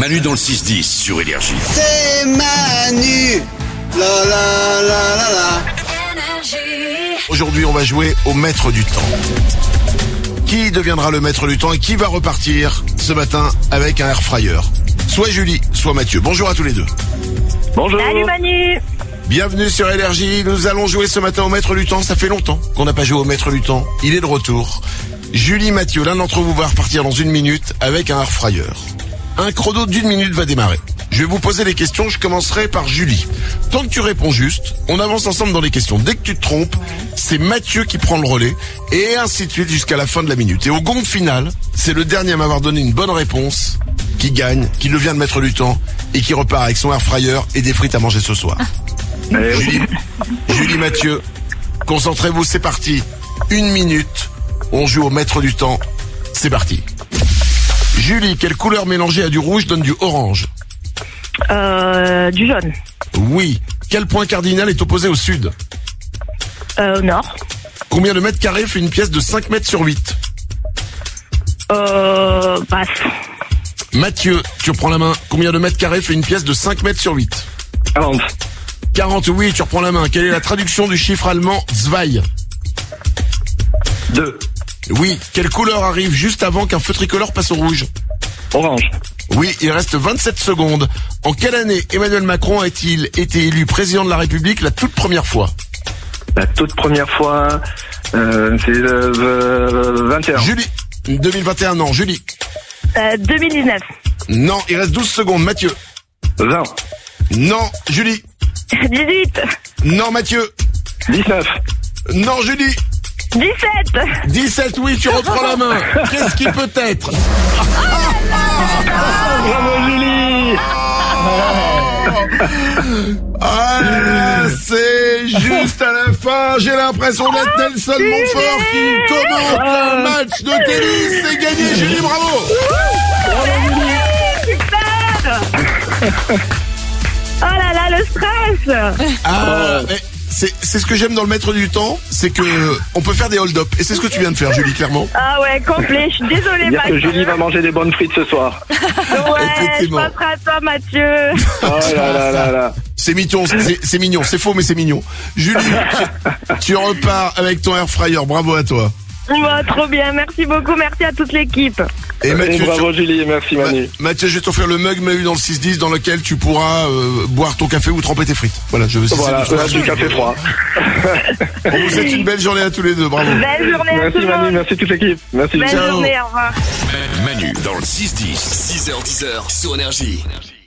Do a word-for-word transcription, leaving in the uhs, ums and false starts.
Manu dans le six dix sur Énergie. C'est Manu. La la la la la. Aujourd'hui, on va jouer au maître du temps. Qui deviendra le maître du temps et qui va repartir ce matin avec un air fryer? Soit Julie, soit Mathieu. Bonjour à tous les deux. Bonjour. Salut Manu. Bienvenue sur Énergie. Nous allons jouer ce matin au maître du temps. Ça fait longtemps qu'on n'a pas joué au maître du temps. Il est de retour. Julie, Mathieu, l'un d'entre vous va repartir dans une minute avec un air fryer. Un chrono d'une minute va démarrer. Je vais vous poser les questions, je commencerai par Julie. Tant que tu réponds juste, on avance ensemble dans les questions. Dès que tu te trompes, c'est Mathieu qui prend le relais, et ainsi de suite jusqu'à la fin de la minute. Et au gong final, c'est le dernier à m'avoir donné une bonne réponse qui gagne, qui devient le maître du temps, et qui repart avec son air fryer et des frites à manger ce soir. Eh oui. Julie, Julie, Mathieu, concentrez-vous, c'est parti. Une minute, on joue au maître du temps, c'est parti. Julie, quelle couleur mélangée à du rouge donne du orange? Euh, du jaune. Oui. Quel point cardinal est opposé au sud? Euh, au nord. Combien de mètres carrés fait une pièce de cinq mètres sur huit? Euh, passe. Mathieu, tu reprends la main. Combien de mètres carrés fait une pièce de cinq mètres sur huit? quarante. quarante, oui, tu reprends la main. Quelle est la traduction du chiffre allemand zwei? deux. Oui. Quelle couleur arrive juste avant qu'un feu tricolore passe au rouge? Orange. Oui, il reste vingt-sept secondes. En quelle année Emmanuel Macron a-t-il été élu président de la République la toute première fois? La toute première fois, euh, c'est le euh, vingt et un. Julie. deux mille vingt et un, non. Julie. Euh, deux mille dix-neuf. Non, il reste douze secondes. Mathieu. vingt. Non. Julie. dix-huit. Non, Mathieu. dix-neuf. Non, Julie. dix-sept. dix-sept, oui, tu reprends la main. Qu'est-ce qui peut être? Bravo Julie. Ah là là, c'est juste à la fin. J'ai l'impression d'être Nelson Montfort qui commente un match de tennis. C'est gagné, Julie, bravo. Super. Oh là là, le stress. Ah, mais c'est, c'est ce que j'aime dans le maître du temps, c'est que on peut faire des hold-up. Et c'est ce que tu viens de faire, Julie, clairement. Ah ouais, complet. Je suis désolée, Dire que Mathieu. Julie va manger des bonnes frites ce soir. Ouais, je Effectivement. passerai à toi, Mathieu. Oh là là là là. C'est mignon, c'est, c'est mignon, c'est faux mais c'est mignon. Julie, tu, tu repars avec ton air fryer, bravo à toi. Ouais, trop bien. Merci beaucoup. Merci à toute l'équipe. Et Et Mathieu, bravo Julie, merci Manu. Ma- Mathieu, je vais t'offrir le mug Manu dans le six dix dans lequel tu pourras euh, boire ton café ou tremper tes frites. Voilà, je veux c'est Voilà, c'est- là, du café froid. On vous souhaite une belle journée à tous les deux, bravo. Belle journée à tout Merci le Manu, monde. merci toute l'équipe. Merci. Belle Ciao. journée. Au revoir. Manu dans le six dix. six heures dix sur Énergie.